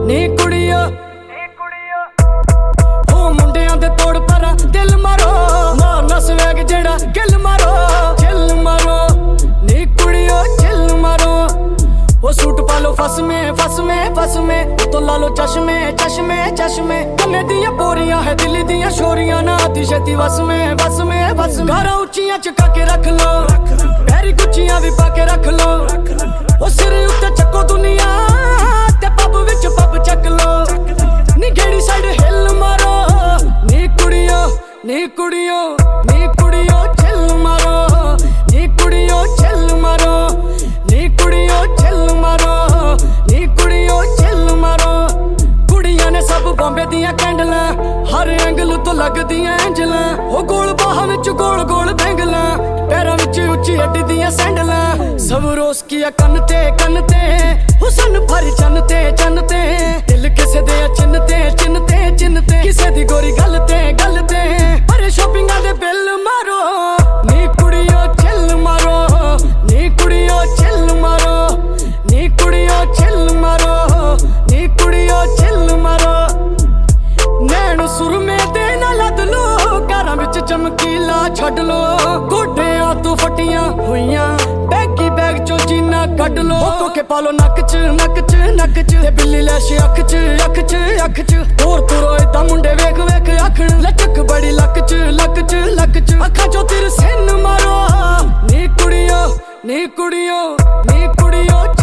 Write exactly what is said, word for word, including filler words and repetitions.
नी कुड़िया हो मुंडियां दे तोड़ परा दिल मारो मारना स्वैग जेड़ा गिल मारो चिल मारो नी कुड़ियो चिल मारो वो सूट पालो फस में फस में फस में तो लालो चश्मे चश्मे चश्मे कन्ने दियां बोरियां है दिल दियां शोरियां ना आती छेती बस में बस में बस गारा उच्चियां चुका के रख लो पैरी गुच्चियां भी पाके रख लो ओ सिर उत्ते चक्को दुनिया ते पब विच पब चक लो नी गेड़ी साइड हिल मारो नी कुड़ियो नी कुड़ियो नी कुड़ियो चिल मारो नी कुड़ियो चिल मारो नी कुड़ियो चिल मारो नी कुड़ियो चिल मारो कुड़ियां ने सब बॉम्बे दियां कैंडलां हर एंगल तो लगदियां एंजलां ओ गोल बाहां विच गोल गोल बैंगलां पैरां विच उच्ची हड्डी दियां सैंडलां सब रोस किया कन ते कन ते हुसन भर चन ते चन ते दिल किसे दे चिन ते चिन ते चिन ते किसे दी गोरी गल ते गल ते अरे शॉपिंगां दे बिल मारो नी कुड़ियो चिल मारो नी कुड़ियो चिल मारो नी कुड़ियो चिल मारो नी कुड़ियो चिल मारो नैन सुरमे दे ना लद लो घरां विच चमकीला छड्ड लो गोडियां तो फटियां होइयां बैगी बैग चो जीना कड्ड लो कोके पालो नक च नक च नक च ते बिल्ली लैश अख च अख च अख च होर तुरो इदां मुंडे वेख वेख आखण लचक बड़ी लक च लक च लक च अखां चो तिर सिन मारो नी कुड़ियो नी कुड़ियो नी कुड़ियो